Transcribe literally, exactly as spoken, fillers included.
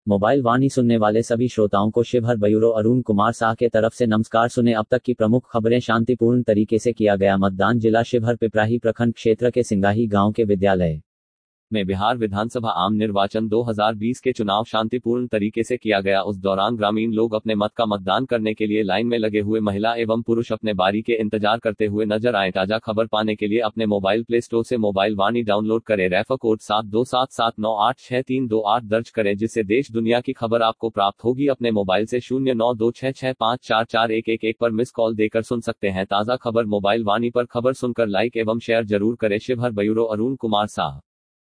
Mobile वाणी सुनने वाले सभी श्रोताओं को शिवहर ब्यूरो अरुण कुमार साह के तरफ से नमस्कार। सुने अब तक की प्रमुख खबरें। शांतिपूर्ण तरीके से किया गया मतदान। जिला शिवहर पिपराही प्रखंड क्षेत्र के सिंगाही गांव के विद्यालय में बिहार विधानसभा आम निर्वाचन दो हज़ार बीस के चुनाव शांतिपूर्ण तरीके से किया गया। उस दौरान ग्रामीण लोग अपने मत का मतदान करने के लिए लाइन में लगे हुए महिला एवं पुरुष अपने बारी के इंतजार करते हुए नजर आए। ताजा खबर पाने के लिए अपने मोबाइल प्ले स्टोर से मोबाइल वाणी डाउनलोड करें। रेफर कोड सात दो सात सात नौ आठ छह तीन दो आठ दर्ज करें, जिससे देश दुनिया की खबर आपको प्राप्त होगी। अपने मोबाइल से शून्य नौ दो छह छह पाँच चार चार एक एक एक पर मिस कॉल देकर सुन सकते हैं। ताजा खबर मोबाइल वाणी पर खबर सुनकर लाइक एवं शेयर जरूर करें। शिवहर ब्यूरो अरुण कुमार साह।